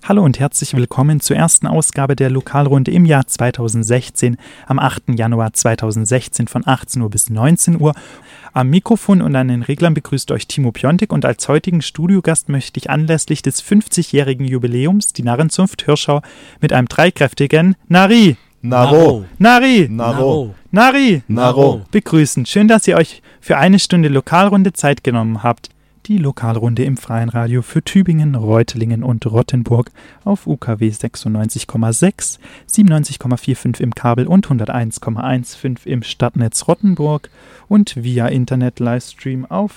Hallo und herzlich willkommen zur ersten Ausgabe der Lokalrunde im Jahr 2016, am 8. Januar 2016 von 18 Uhr bis 19 Uhr. Am Mikrofon und an den Reglern begrüßt euch Timo Piontek und als heutigen Studiogast möchte ich anlässlich des 50-jährigen Jubiläums die Narrenzunft Hirschau mit einem dreikräftigen Nari, Naro, Nari, Naro, Nari, Naro begrüßen. Schön, dass ihr euch für eine Stunde Lokalrunde Zeit genommen habt. Die Lokalrunde im Freien Radio für Tübingen, Reutlingen und Rottenburg auf UKW 96,6, 97,45 im Kabel und 101,15 im Stadtnetz Rottenburg und via Internet-Livestream auf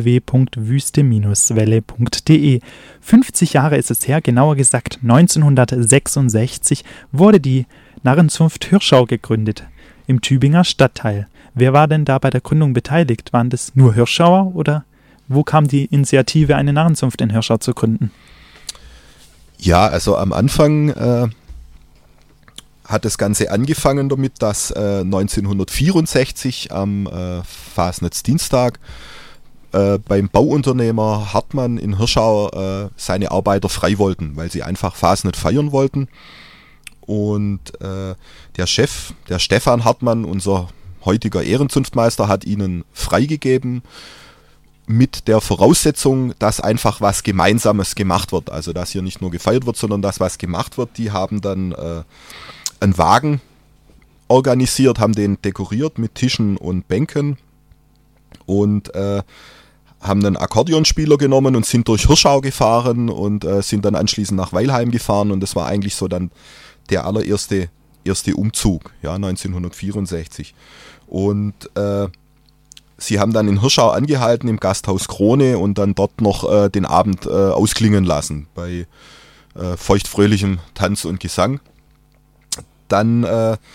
www.wüste-welle.de. 50 Jahre ist es her, genauer gesagt 1966 wurde die Narrenzunft Hirschau gegründet im Tübinger Stadtteil. Wer war denn da bei der Gründung beteiligt? Waren das nur Hirschauer oder wo kam die Initiative, eine Narrenzunft in Hirschau zu gründen? Ja, also am Anfang hat das Ganze angefangen damit, dass 1964 am Fasnachtsdienstag beim Bauunternehmer Hartmann in Hirschau seine Arbeiter frei wollten, weil sie einfach Fasnet feiern wollten. Und der Chef, der Stefan Hartmann, unser heutiger Ehrenzunftmeister, hat ihnen freigegeben, mit der Voraussetzung, dass einfach was Gemeinsames gemacht wird. Also dass hier nicht nur gefeiert wird, sondern dass was gemacht wird. Die haben dann einen Wagen organisiert, haben den dekoriert mit Tischen und Bänken und haben einen Akkordeonspieler genommen und sind durch Hirschau gefahren und sind dann anschließend nach Weilheim gefahren. Und das war eigentlich so dann der allererste Umzug, ja, 1964. Und sie haben dann in Hirschau angehalten im Gasthaus Krone und dann dort noch den Abend ausklingen lassen bei feuchtfröhlichem Tanz und Gesang. Dann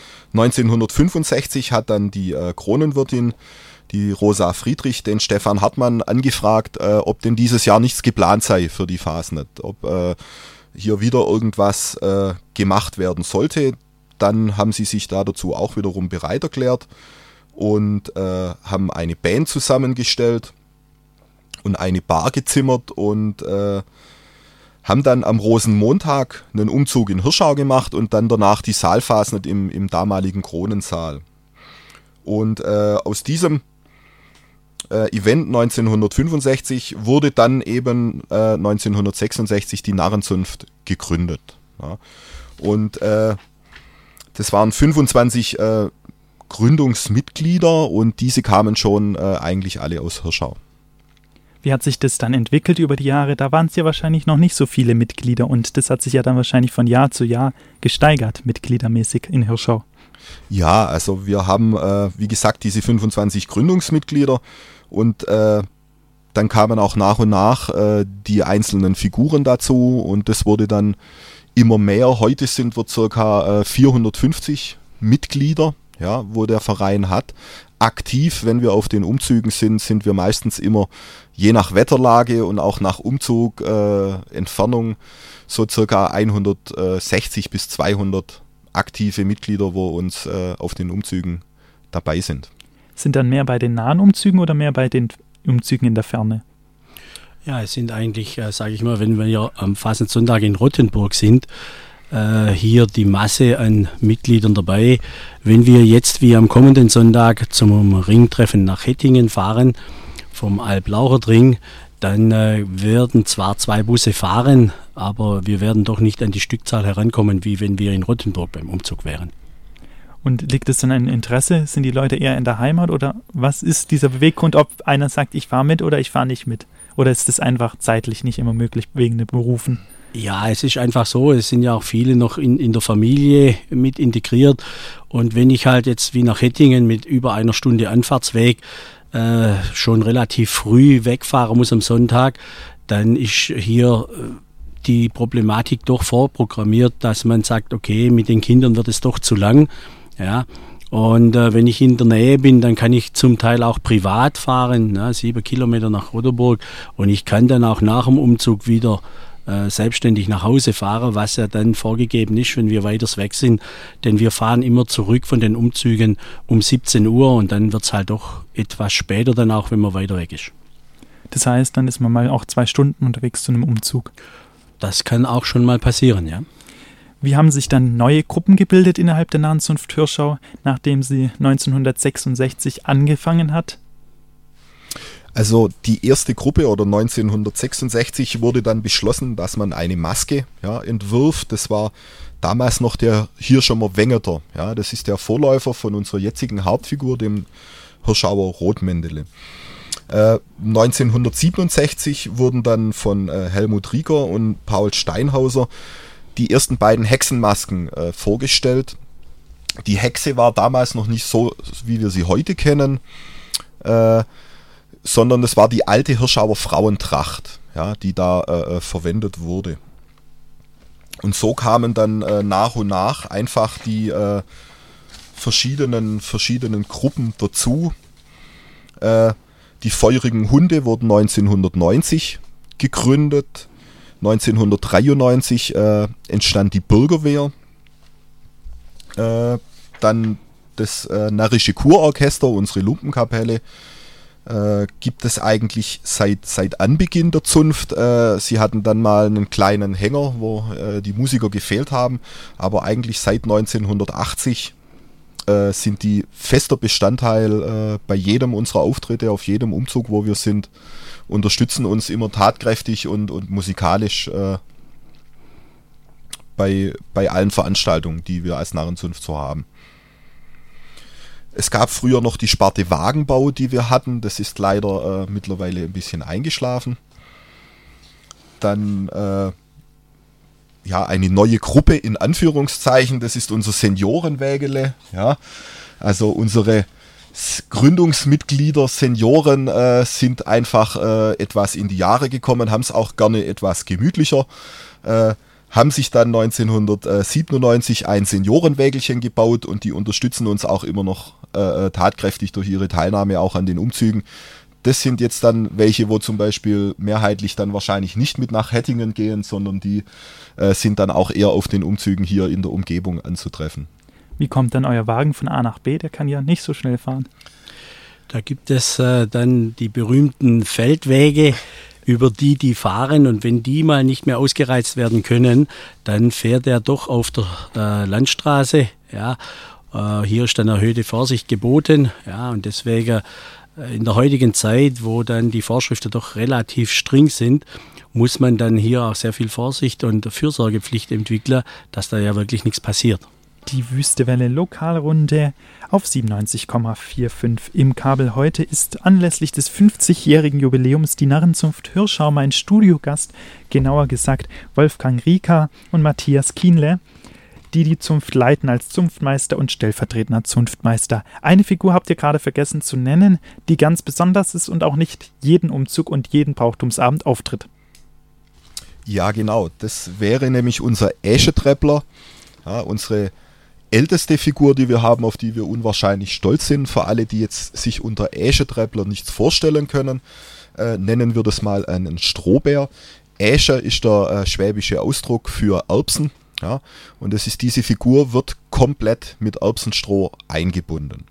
1965 hat dann die Kronenwirtin, die Rosa Friedrich, den Stefan Hartmann angefragt, ob denn dieses Jahr nichts geplant sei für die Fasnet, ob hier wieder irgendwas gemacht werden sollte. Dann haben sie sich da dazu auch wiederum bereit erklärt und haben eine Band zusammengestellt und eine Bar gezimmert und haben dann am Rosenmontag einen Umzug in Hirschau gemacht und dann danach die Saalfasnet im damaligen Kronensaal. Und aus diesem Event 1965 wurde dann eben 1966 die Narrenzunft gegründet. Ja. Und das waren 25 Gründungsmitglieder und diese kamen schon eigentlich alle aus Hirschau. Wie hat sich das dann entwickelt über die Jahre? Da waren es ja wahrscheinlich noch nicht so viele Mitglieder und das hat sich ja dann wahrscheinlich von Jahr zu Jahr gesteigert, mitgliedermäßig in Hirschau. Ja, also wir haben, wie gesagt, diese 25 Gründungsmitglieder und dann kamen auch nach und nach die einzelnen Figuren dazu und das wurde dann immer mehr. Heute sind wir ca. 450 Mitglieder, ja, wo der Verein hat. Aktiv, wenn wir auf den Umzügen sind wir meistens immer je nach Wetterlage und auch nach Umzug, Entfernung so ca. 160 bis 200 aktive Mitglieder, wo uns auf den Umzügen dabei sind. Sind dann mehr bei den nahen Umzügen oder mehr bei den Umzügen in der Ferne? Ja, es sind eigentlich, sage ich mal, wenn wir am Fasnachtssonntag in Rottenburg sind, hier die Masse an Mitgliedern dabei. Wenn wir jetzt wie am kommenden Sonntag zum Ringtreffen nach Hettingen fahren, vom Alblaucherdring, dann werden zwar 2 Busse fahren, aber wir werden doch nicht an die Stückzahl herankommen, wie wenn wir in Rottenburg beim Umzug wären. Und liegt es an einem Interesse? Sind die Leute eher in der Heimat oder was ist dieser Beweggrund, ob einer sagt, ich fahre mit oder ich fahre nicht mit? Oder ist das einfach zeitlich nicht immer möglich wegen den Berufen? Ja, es ist einfach so, es sind ja auch viele noch in der Familie mit integriert und wenn ich halt jetzt wie nach Hettingen mit über 1 Stunde Anfahrtsweg schon relativ früh wegfahren muss am Sonntag, dann ist hier die Problematik doch vorprogrammiert, dass man sagt, okay, mit den Kindern wird es doch zu lang, ja. Und wenn ich in der Nähe bin, dann kann ich zum Teil auch privat fahren, 7 Kilometer nach Rottenburg und ich kann dann auch nach dem Umzug wieder selbstständig nach Hause fahren, was ja dann vorgegeben ist, wenn wir weiters weg sind, denn wir fahren immer zurück von den Umzügen um 17 Uhr und dann wird es halt doch etwas später dann auch, wenn man weiter weg ist. Das heißt, dann ist man mal auch 2 Stunden unterwegs zu einem Umzug. Das kann auch schon mal passieren, ja. Wie haben sich dann neue Gruppen gebildet innerhalb der Narrenzunft Hirschau, nachdem sie 1966 angefangen hat? Also die erste Gruppe oder 1966 wurde dann beschlossen, dass man eine Maske entwirft. Das war damals noch der Hirscher Wengeter. Ja, das ist der Vorläufer von unserer jetzigen Hauptfigur, dem Hirschauer Rotmäntele. 1967 wurden dann von Helmut Rieger und Paul Steinhauser die ersten beiden Hexenmasken vorgestellt. Die Hexe war damals noch nicht so, wie wir sie heute kennen, sondern es war die alte Hirschauer Frauentracht, ja, die da verwendet wurde. Und so kamen dann nach und nach einfach die verschiedenen Gruppen dazu. Die feurigen Hunde wurden 1990 gegründet. 1993 entstand die Bürgerwehr. Dann das Närrische Kurorchester, unsere Lumpenkapelle, gibt es eigentlich seit Anbeginn der Zunft. Sie hatten dann mal einen kleinen Hänger, wo die Musiker gefehlt haben, aber eigentlich seit 1980 sind die fester Bestandteil bei jedem unserer Auftritte, auf jedem Umzug, wo wir sind, unterstützen uns immer tatkräftig und musikalisch bei allen Veranstaltungen, die wir als Narrenzunft so haben. Es gab früher noch die Sparte Wagenbau, die wir hatten. Das ist leider mittlerweile ein bisschen eingeschlafen. Dann eine neue Gruppe in Anführungszeichen. Das ist unser Seniorenwägele. Ja, also unsere Gründungsmitglieder, Senioren sind einfach etwas in die Jahre gekommen, haben es auch gerne etwas gemütlicher. Haben sich dann 1997 ein Seniorenwägelchen gebaut und die unterstützen uns auch immer noch tatkräftig durch ihre Teilnahme auch an den Umzügen. Das sind jetzt dann welche, wo zum Beispiel mehrheitlich dann wahrscheinlich nicht mit nach Hettingen gehen, sondern die sind dann auch eher auf den Umzügen hier in der Umgebung anzutreffen. Wie kommt dann euer Wagen von A nach B? Der kann ja nicht so schnell fahren. Da gibt es dann die berühmten Feldwege, über die fahren, und wenn die mal nicht mehr ausgereizt werden können, dann fährt er doch auf der Landstraße. Ja. Hier ist dann erhöhte Vorsicht geboten. Ja, und deswegen in der heutigen Zeit, wo dann die Vorschriften doch relativ streng sind, muss man dann hier auch sehr viel Vorsicht und Fürsorgepflicht entwickeln, dass da ja wirklich nichts passiert. Die Wüstewelle Lokalrunde auf 97,45 im Kabel. Heute ist anlässlich des 50-jährigen Jubiläums die Narrenzunft Hirschau mein Studiogast, genauer gesagt Wolfgang Rieker und Matthias Kienle, die Zunft leiten als Zunftmeister und stellvertretender Zunftmeister. Eine Figur habt ihr gerade vergessen zu nennen, die ganz besonders ist und auch nicht jeden Umzug und jeden Brauchtumsabend auftritt. Ja, genau. Das wäre nämlich unser Äschetreppler, unsere älteste Figur, die wir haben, auf die wir unwahrscheinlich stolz sind. Für alle, die jetzt sich unter Äschetreppler nichts vorstellen können, nennen wir das mal einen Strohbär. Äsche ist der schwäbische Ausdruck für Erbsen. Ja, und das ist, diese Figur wird komplett mit Erbsenstroh eingebunden.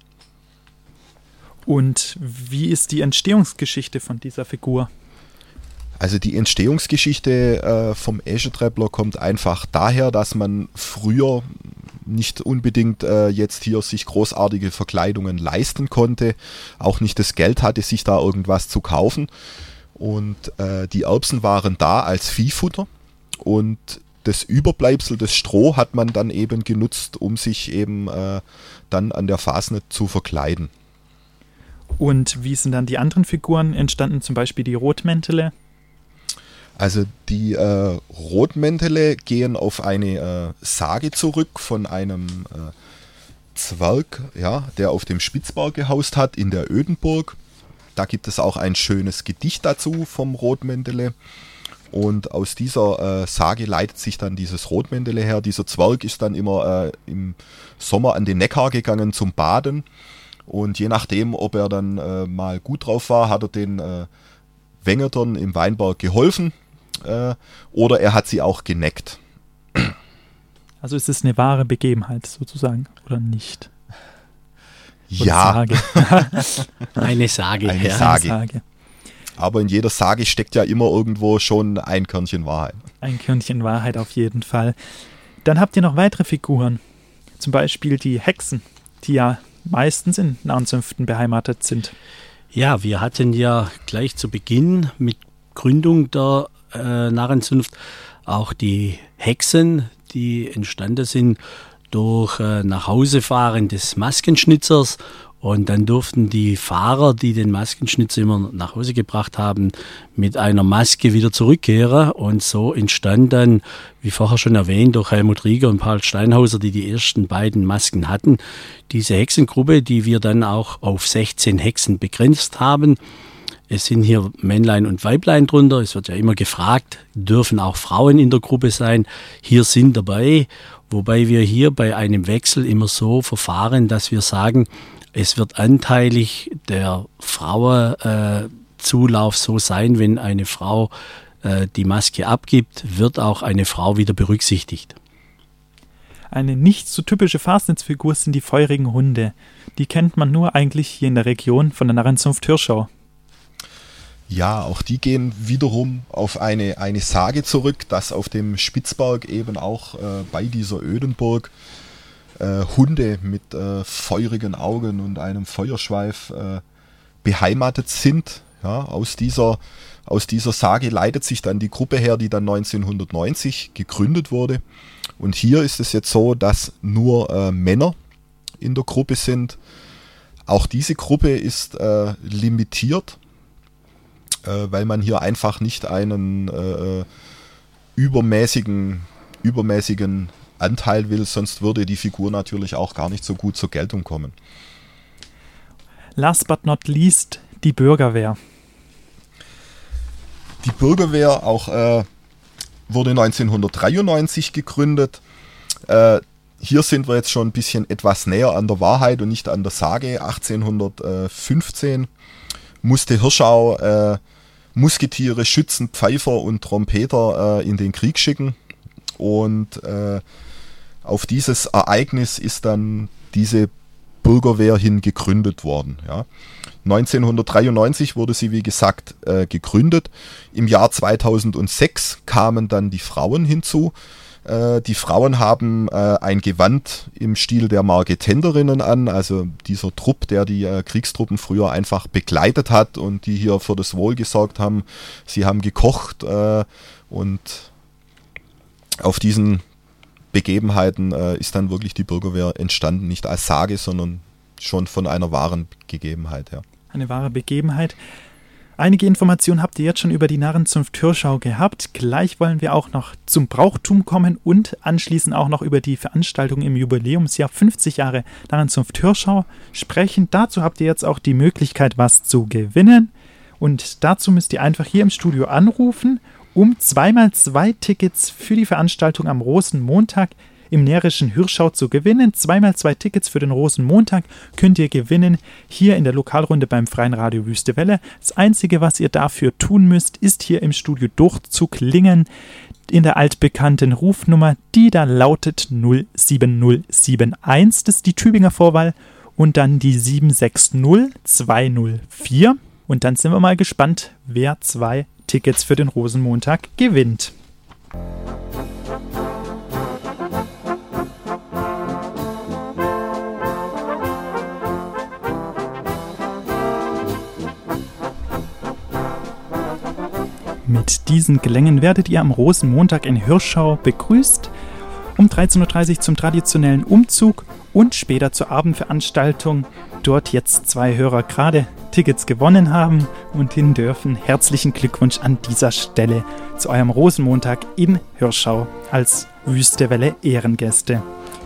Und wie ist die Entstehungsgeschichte von dieser Figur? Also die Entstehungsgeschichte vom Äschetreppler kommt einfach daher, dass man früher nicht unbedingt jetzt hier sich großartige Verkleidungen leisten konnte, auch nicht das Geld hatte, sich da irgendwas zu kaufen. Und die Erbsen waren da als Viehfutter und das Überbleibsel, das Stroh, hat man dann eben genutzt, um sich eben dann an der Fasnet zu verkleiden. Und wie sind dann die anderen Figuren entstanden, zum Beispiel die Rotmäntele? Also die Rotmäntele gehen auf eine Sage zurück von einem Zwerg, ja, der auf dem Spitzberg gehaust hat in der Ödenburg. Da gibt es auch ein schönes Gedicht dazu vom Rotmäntele. Und aus dieser Sage leitet sich dann dieses Rotmäntele her. Dieser Zwerg ist dann immer im Sommer an den Neckar gegangen zum Baden. Und je nachdem, ob er dann mal gut drauf war, hat er den Wengetern im Weinberg geholfen. Oder er hat sie auch geneckt. Also ist es eine wahre Begebenheit sozusagen, oder nicht? Oder ja. Eine Sage. Eine ja. Sage. Eine Sage. Aber in jeder Sage steckt ja immer irgendwo schon ein Körnchen Wahrheit. Ein Körnchen Wahrheit auf jeden Fall. Dann habt ihr noch weitere Figuren. Zum Beispiel die Hexen, die ja meistens in Narrenzunften beheimatet sind. Ja, wir hatten ja gleich zu Beginn mit Gründung der Narrenzunft auch die Hexen, die entstanden sind durch Nachhausefahren des Maskenschnitzers. Und dann durften die Fahrer, die den Maskenschnitzer immer nach Hause gebracht haben, mit einer Maske wieder zurückkehren. Und so entstand dann, wie vorher schon erwähnt, durch Helmut Rieger und Paul Steinhauser, die die ersten beiden Masken hatten, diese Hexengruppe, die wir dann auch auf 16 Hexen begrenzt haben. Es sind hier Männlein und Weiblein drunter. Es wird ja immer gefragt, dürfen auch Frauen in der Gruppe sein? Hier sind dabei, wobei wir hier bei einem Wechsel immer so verfahren, dass wir sagen, es wird anteilig der Frauenzulauf so sein, wenn eine Frau die Maske abgibt, wird auch eine Frau wieder berücksichtigt. Eine nicht so typische Fastnetz-Figur sind die feurigen Hunde. Die kennt man nur eigentlich hier in der Region von der Narrenzunft Hirschau. Ja, auch die gehen wiederum auf eine Sage zurück, dass auf dem Spitzberg eben auch bei dieser Ödenburg Hunde mit feurigen Augen und einem Feuerschweif beheimatet sind. Ja, aus dieser Sage leitet sich dann die Gruppe her, die dann 1990 gegründet wurde. Und hier ist es jetzt so, dass nur Männer in der Gruppe sind. Auch diese Gruppe ist limitiert, weil man hier einfach nicht einen übermäßigen Anteil will, sonst würde die Figur natürlich auch gar nicht so gut zur Geltung kommen. Last but not least, die Bürgerwehr. Die Bürgerwehr auch wurde 1993 gegründet. Hier sind wir jetzt schon ein bisschen etwas näher an der Wahrheit und nicht an der Sage. 1815 musste Hirschau Musketiere, Schützen, Pfeifer und Trompeter in den Krieg schicken. Und auf dieses Ereignis ist dann diese Bürgerwehr hin gegründet worden. Ja. 1993 wurde sie, wie gesagt, gegründet. Im Jahr 2006 kamen dann die Frauen hinzu. Die Frauen haben ein Gewand im Stil der Marketenderinnen an, also dieser Trupp, der die Kriegstruppen früher einfach begleitet hat und die hier für das Wohl gesorgt haben. Sie haben gekocht und auf diesen Begebenheiten ist dann wirklich die Bürgerwehr entstanden, nicht als Sage, sondern schon von einer wahren Gegebenheit her. Eine wahre Begebenheit. Einige Informationen habt ihr jetzt schon über die Narrenzunft Hirschau gehabt. Gleich wollen wir auch noch zum Brauchtum kommen und anschließend auch noch über die Veranstaltung im Jubiläumsjahr 50 Jahre Narrenzunft Hirschau sprechen. Dazu habt ihr jetzt auch die Möglichkeit, was zu gewinnen. Und dazu müsst ihr einfach hier im Studio anrufen, um 2x2 Tickets für die Veranstaltung am Rosenmontag im närrischen Hirschau zu gewinnen. 2x2 Tickets für den Rosenmontag könnt ihr gewinnen hier in der Lokalrunde beim Freien Radio Wüste Welle. Das Einzige, was ihr dafür tun müsst, ist hier im Studio durchzuklingen in der altbekannten Rufnummer, die da lautet 07071. Das ist die Tübinger Vorwahl und dann die 760204. Und dann sind wir mal gespannt, wer 2 Tickets für den Rosenmontag gewinnt. Mit diesen Klängen werdet ihr am Rosenmontag in Hirschau begrüßt. Um 13.30 Uhr zum traditionellen Umzug und später zur Abendveranstaltung. Dort jetzt 2 Hörer gerade Tickets gewonnen haben und hin dürfen. Herzlichen Glückwunsch an dieser Stelle zu eurem Rosenmontag in Hirschau als Wüste Welle Ehrengäste.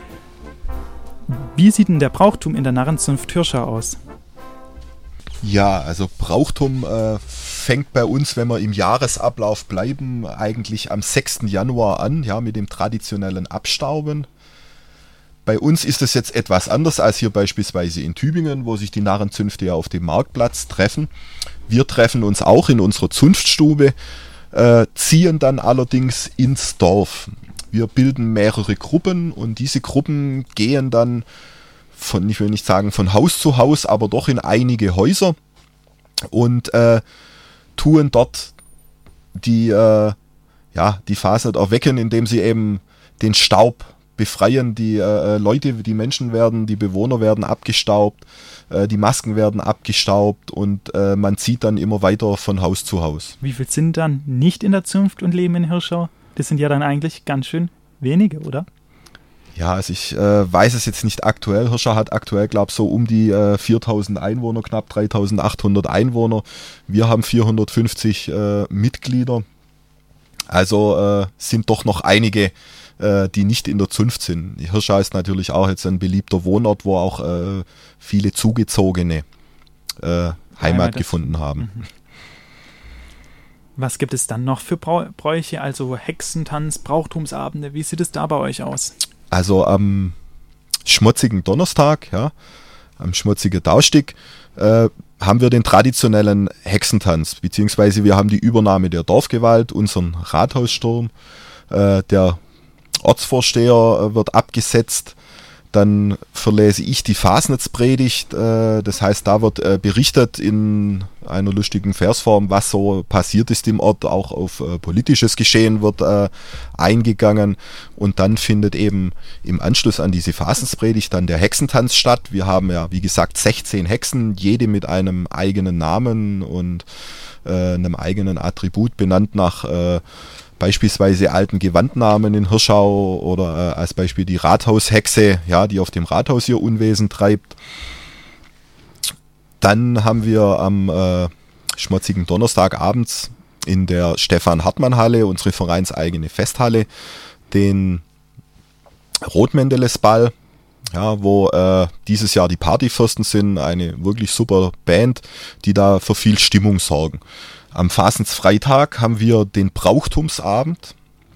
Wie sieht denn der Brauchtum in der Narrenzunft Hirschau aus? Ja, also Brauchtum fängt bei uns, wenn wir im Jahresablauf bleiben, eigentlich am 6. Januar an, ja, mit dem traditionellen Abstauben. Bei uns ist es jetzt etwas anders als hier beispielsweise in Tübingen, wo sich die Narrenzünfte ja auf dem Marktplatz treffen. Wir treffen uns auch in unserer Zunftstube, ziehen dann allerdings ins Dorf. Wir bilden mehrere Gruppen und diese Gruppen gehen dann ich will nicht sagen von Haus zu Haus, aber doch in einige Häuser und tun dort die Fasnet erwecken, indem sie eben den Staub befreien. Die die Bewohner werden abgestaubt, die Masken werden abgestaubt und man zieht dann immer weiter von Haus zu Haus. Wie viel sind dann nicht in der Zunft und leben in Hirschau? Das sind ja dann eigentlich ganz schön wenige, oder? Ja, also ich weiß es jetzt nicht aktuell. Hirschau hat aktuell, glaube ich, so um die 4.000 Einwohner, knapp 3.800 Einwohner. Wir haben 450 Mitglieder. Also sind doch noch einige, die nicht in der Zunft sind. Hirschau ist natürlich auch jetzt ein beliebter Wohnort, wo auch viele Zugezogene Heimat gefunden haben. Was gibt es dann noch für Bräuche, also Hexentanz, Brauchtumsabende? Wie sieht es da bei euch aus? Also am schmutzigen Donnerstag, am schmutzigen Daustig, haben wir den traditionellen Hexentanz, beziehungsweise wir haben die Übernahme der Dorfgewalt, unseren Rathaussturm. Der Ortsvorsteher wird abgesetzt, dann verlese ich die Fasnetspredigt, das heißt, da wird berichtet in einer lustigen Versform, was so passiert ist im Ort, auch auf politisches Geschehen wird eingegangen und dann findet eben im Anschluss an diese Fasnetspredigt dann der Hexentanz statt. Wir haben ja, wie gesagt, 16 Hexen, jede mit einem eigenen Namen und einem eigenen Attribut, benannt nach beispielsweise alten Gewandnamen in Hirschau oder als Beispiel die Rathaushexe, die auf dem Rathaus ihr Unwesen treibt. Dann haben wir am schmutzigen Donnerstag abends in der Stefan-Hartmann-Halle, unsere vereinseigene Festhalle, den Rotmändelesball, wo dieses Jahr die Partyfürsten sind, eine wirklich super Band, die da für viel Stimmung sorgen. Am Fasensfreitag haben wir den Brauchtumsabend,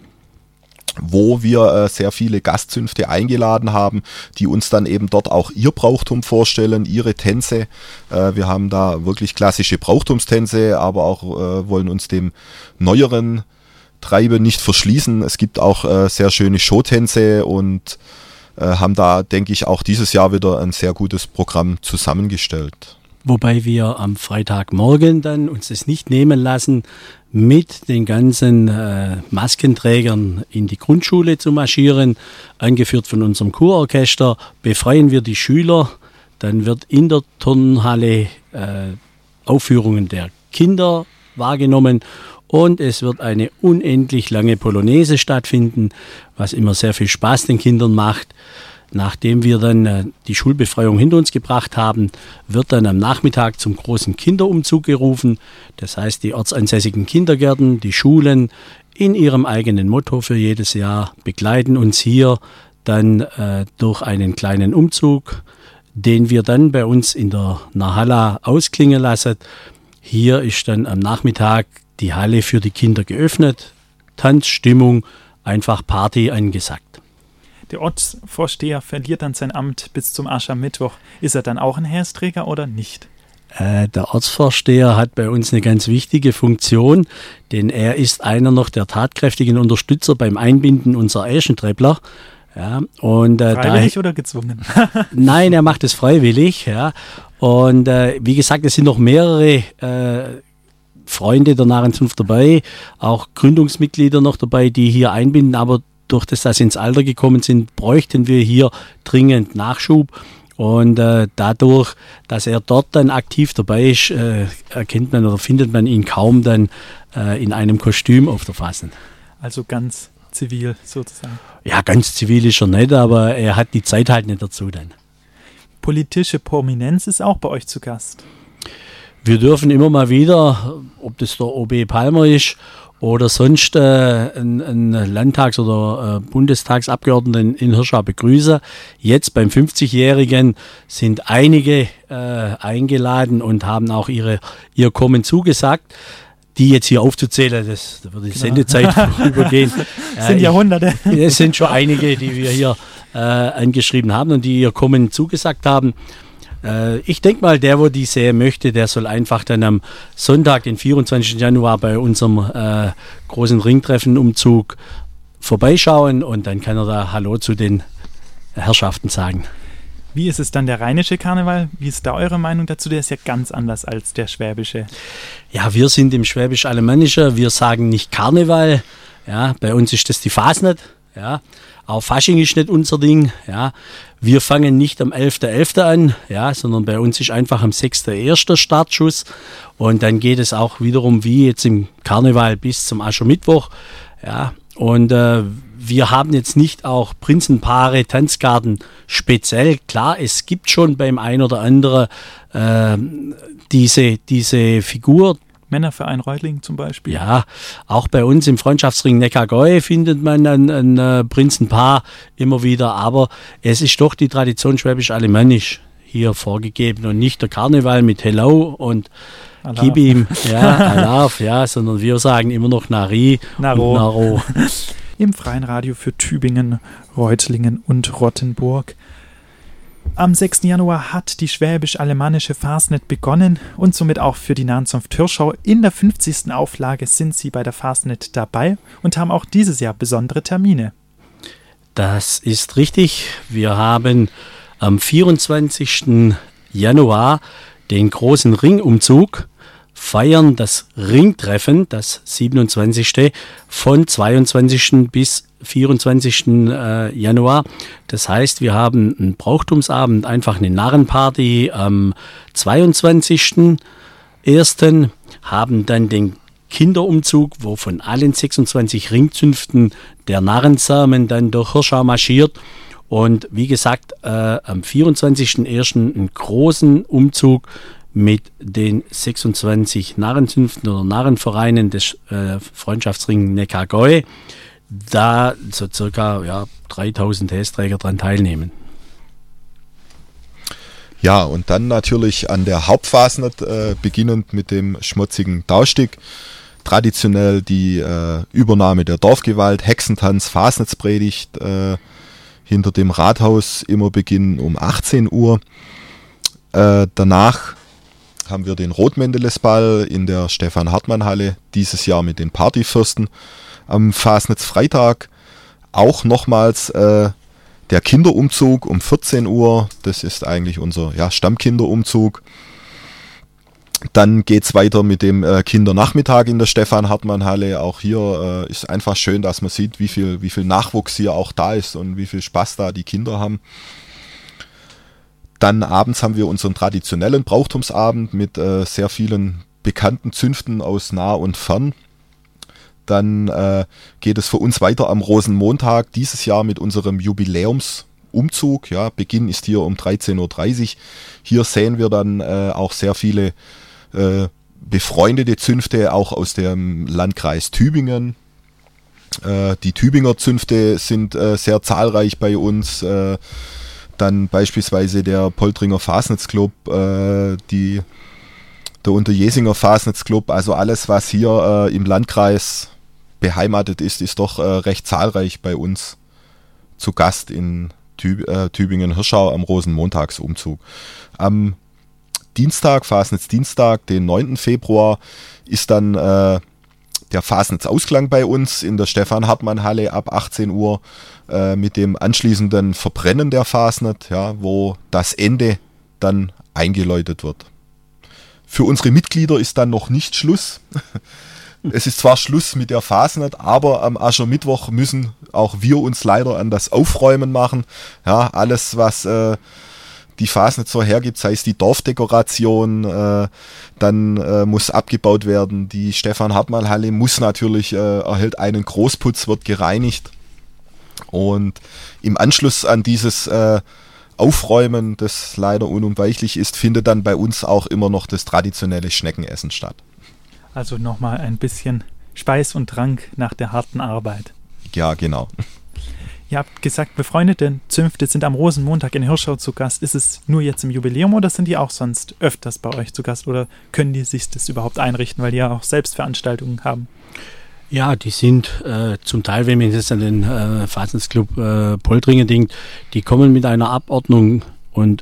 wo wir sehr viele Gastzünfte eingeladen haben, die uns dann eben dort auch ihr Brauchtum vorstellen, ihre Tänze. Wir haben da wirklich klassische Brauchtumstänze, aber auch wollen uns dem neueren Treiben nicht verschließen. Es gibt auch sehr schöne Showtänze und haben da, denke ich, auch dieses Jahr wieder ein sehr gutes Programm zusammengestellt. Wobei wir am Freitagmorgen dann uns das nicht nehmen lassen, mit den ganzen Maskenträgern in die Grundschule zu marschieren, angeführt von unserem Chororchester, befreien wir die Schüler, dann wird in der Turnhalle Aufführungen der Kinder wahrgenommen und es wird eine unendlich lange Polonaise stattfinden, was immer sehr viel Spaß den Kindern macht. Nachdem wir dann die Schulbefreiung hinter uns gebracht haben, wird dann am Nachmittag zum großen Kinderumzug gerufen. Das heißt, die ortsansässigen Kindergärten, die Schulen in ihrem eigenen Motto für jedes Jahr begleiten uns hier dann durch einen kleinen Umzug, den wir dann bei uns in der Narhalla ausklingen lassen. Hier ist dann am Nachmittag die Halle für die Kinder geöffnet. Tanz, Stimmung, einfach Party angesagt. Der Ortsvorsteher verliert dann sein Amt bis zum Aschermittwoch. Ist er dann auch ein Heersträger oder nicht? Der Ortsvorsteher hat bei uns eine ganz wichtige Funktion, denn er ist einer noch der tatkräftigen Unterstützer beim Einbinden unserer Eschentreppler. Ja, und, freiwillig oder gezwungen? Nein, er macht es freiwillig. Ja. Und wie gesagt, es sind noch mehrere Freunde der Narrenzunft dabei, auch Gründungsmitglieder noch dabei, die hier einbinden, aber durch das, dass sie ins Alter gekommen sind, bräuchten wir hier dringend Nachschub. Und dadurch, dass er dort dann aktiv dabei ist, erkennt man oder findet man ihn kaum dann in einem Kostüm auf der Fasnet. Also ganz zivil sozusagen. Ja, ganz zivil ist er nicht, aber er hat die Zeit halt nicht dazu dann. Politische Prominenz ist auch bei euch zu Gast. Wir dürfen immer mal wieder, ob das der OB Palmer ist oder sonst ein Landtags- oder Bundestagsabgeordneten in Hirschau begrüßen. Jetzt beim 50-Jährigen sind einige eingeladen und haben auch ihr Kommen zugesagt. Die jetzt hier aufzuzählen, da würde die Sendezeit übergehen. Sind Jahrhunderte. Es sind schon einige, die wir hier angeschrieben haben und die ihr Kommen zugesagt haben. Ich denke mal, der, wo die sehen möchte, der soll einfach dann am Sonntag, den 24. Januar, bei unserem großen Wie ist es dann der rheinische Karneval? Wie ist da eure Meinung dazu? Der ist ja ganz anders als der schwäbische. Ja, wir sind im Schwäbisch-Alemannischen, wir sagen nicht Karneval, ja, bei uns ist das die Fasnet, ja, auch Fasching ist nicht unser Ding, ja, wir fangen nicht am 11.11. an, ja, sondern bei uns ist einfach am 6.1. Startschuss und dann geht es auch wiederum wie jetzt im Karneval bis zum Aschermittwoch, ja, und wir haben jetzt nicht auch Prinzenpaare, Tanzgarten speziell. Klar, es gibt schon beim einen oder anderen diese Figur. Männerverein Reutlingen zum Beispiel. Ja, auch bei uns im Freundschaftsring Neckargäu findet man ein Prinzenpaar immer wieder. Aber es ist doch die Tradition schwäbisch-alemannisch hier vorgegeben und nicht der Karneval mit Hello und Gib ihm, ja, Alaf, ja, sondern wir sagen immer noch Nari und Naro. Im Freien Radio für Tübingen, Reutlingen und Rottenburg. Am 6. Januar hat die schwäbisch-alemannische Fasnet begonnen und somit auch für die Nahnzunft Hirschau. In der 50. Auflage sind sie bei der Fasnet dabei und haben auch dieses Jahr besondere Termine. Das ist richtig. Wir haben am 24. Januar den großen Ringumzug, feiern das Ringtreffen, das 27. von 22. bis 24. Januar. Das heißt, wir haben einen Brauchtumsabend, einfach eine Narrenparty am 22.01., haben dann den Kinderumzug, wo von allen 26 Ringzünften der Narrensamen dann durch Hirschau marschiert. Und wie gesagt, am 24.01. einen großen Umzug mit den 26 Narrenzünften oder Narrenvereinen des Freundschaftsring Neckargäu, da so circa 3000 Hästräger daran teilnehmen. Ja, und dann natürlich an der Hauptfasnet, beginnend mit dem schmutzigen Daustig, traditionell die Übernahme der Dorfgewalt, Hexentanz, Fasnetspredigt, hinter dem Rathaus immer beginnen um 18 Uhr. Danach haben wir den Rotmäntelesball in der Stefan-Hartmann-Halle, dieses Jahr mit den Partyfürsten. Am Fasnetsfreitag auch nochmals der Kinderumzug um 14 Uhr. Das ist eigentlich unser Stammkinderumzug. Dann geht es weiter mit dem Kindernachmittag in der Stefan-Hartmann-Halle. Auch hier ist einfach schön, dass man sieht, wie viel Nachwuchs hier auch da ist und wie viel Spaß da die Kinder haben. Dann abends haben wir unseren traditionellen Brauchtumsabend mit sehr vielen bekannten Zünften aus nah und fern. Dann geht es für uns weiter am Rosenmontag, dieses Jahr mit unserem Jubiläumsumzug. Ja, Beginn ist hier um 13.30 Uhr. Hier sehen wir dann auch sehr viele befreundete Zünfte, auch aus dem Landkreis Tübingen. Die Tübinger Zünfte sind sehr zahlreich bei uns. Dann beispielsweise der Poltringer Fasnetsclub, der Unterjesinger Fasnetsclub. Also alles, was hier im Landkreis beheimatet ist, ist doch recht zahlreich bei uns zu Gast in Tübingen-Hirschau am Rosenmontagsumzug. Am Dienstag, Fasnetsdienstag, den 9. Februar, ist dann der Fasnetsausklang bei uns in der Stefan-Hartmann-Halle ab 18 Uhr mit dem anschließenden Verbrennen der Fasnet, wo das Ende dann eingeläutet wird. Für unsere Mitglieder ist dann noch nicht Schluss. Es ist zwar Schluss mit der Fasnet, aber am Aschermittwoch müssen auch wir uns leider an das Aufräumen machen. Ja, alles, was die Fasnet so hergibt, sei es die Dorfdekoration, dann muss abgebaut werden. Die Stefan-Hartmann-Halle muss natürlich, erhält einen Großputz, wird gereinigt. Und im Anschluss an dieses Aufräumen, das leider unumweichlich ist, findet dann bei uns auch immer noch das traditionelle Schneckenessen statt. Also nochmal ein bisschen Speis und Trank nach der harten Arbeit. Ja, genau. Ihr habt gesagt, befreundete Zünfte sind am Rosenmontag in Hirschau zu Gast. Ist es nur jetzt im Jubiläum oder sind die auch sonst öfters bei euch zu Gast? Oder können die sich das überhaupt einrichten, weil die ja auch selbst Veranstaltungen haben? Ja, die sind zum Teil, wenn man jetzt an den Fasnetsclub Poltringen denkt, die kommen mit einer Abordnung und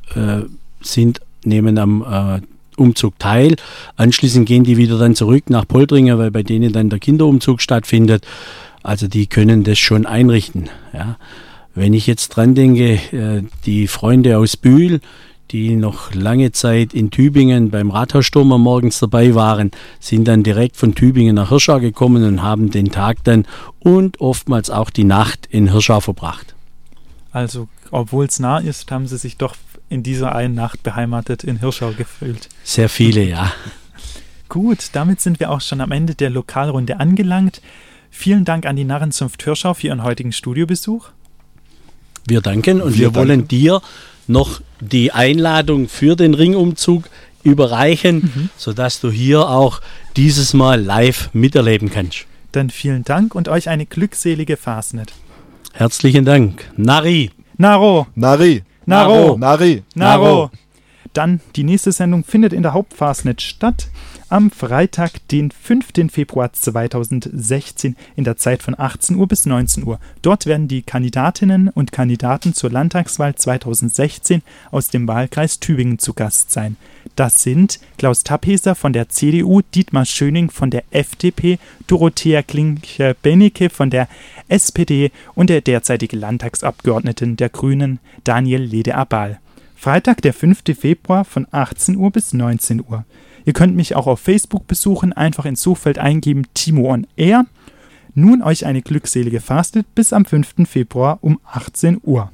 nehmen am Umzug teil. Anschließend gehen die wieder dann zurück nach Poltringen, weil bei denen dann der Kinderumzug stattfindet. Also die können das schon einrichten. Ja. Wenn ich jetzt dran denke, die Freunde aus Bühl, die noch lange Zeit in Tübingen beim Rathaussturm morgens dabei waren, sind dann direkt von Tübingen nach Hirschau gekommen und haben den Tag dann und oftmals auch die Nacht in Hirschau verbracht. Also, obwohl es nah ist, haben Sie sich doch in dieser einen Nacht beheimatet in Hirschau gefühlt. Sehr viele, ja. Gut, damit sind wir auch schon am Ende der Lokalrunde angelangt. Vielen Dank an die Narrenzunft Hirschau für Ihren heutigen Studiobesuch. Wir danken und wir wollen dir noch die Einladung für den Ringumzug überreichen, sodass du hier auch dieses Mal live miterleben kannst. Dann vielen Dank und euch eine glückselige Fasnet. Herzlichen Dank. Nari. Naro. Nari. Naro. Nari. Naro. Dann die nächste Sendung findet in der Hauptfasnet statt. Am Freitag, den 5. Februar 2016 in der Zeit von 18 Uhr bis 19 Uhr. Dort werden die Kandidatinnen und Kandidaten zur Landtagswahl 2016 aus dem Wahlkreis Tübingen zu Gast sein. Das sind Klaus Tappeser von der CDU, Dietmar Schöning von der FDP, Dorothea Klinker-Bennecke von der SPD und der derzeitige Landtagsabgeordneten der Grünen, Daniel Lede-Abal. Freitag, der 5. Februar von 18 Uhr bis 19 Uhr. Ihr könnt mich auch auf Facebook besuchen, einfach ins Suchfeld eingeben Timo on Air. Nun euch eine glückselige Fasnet bis am 5. Februar um 18 Uhr.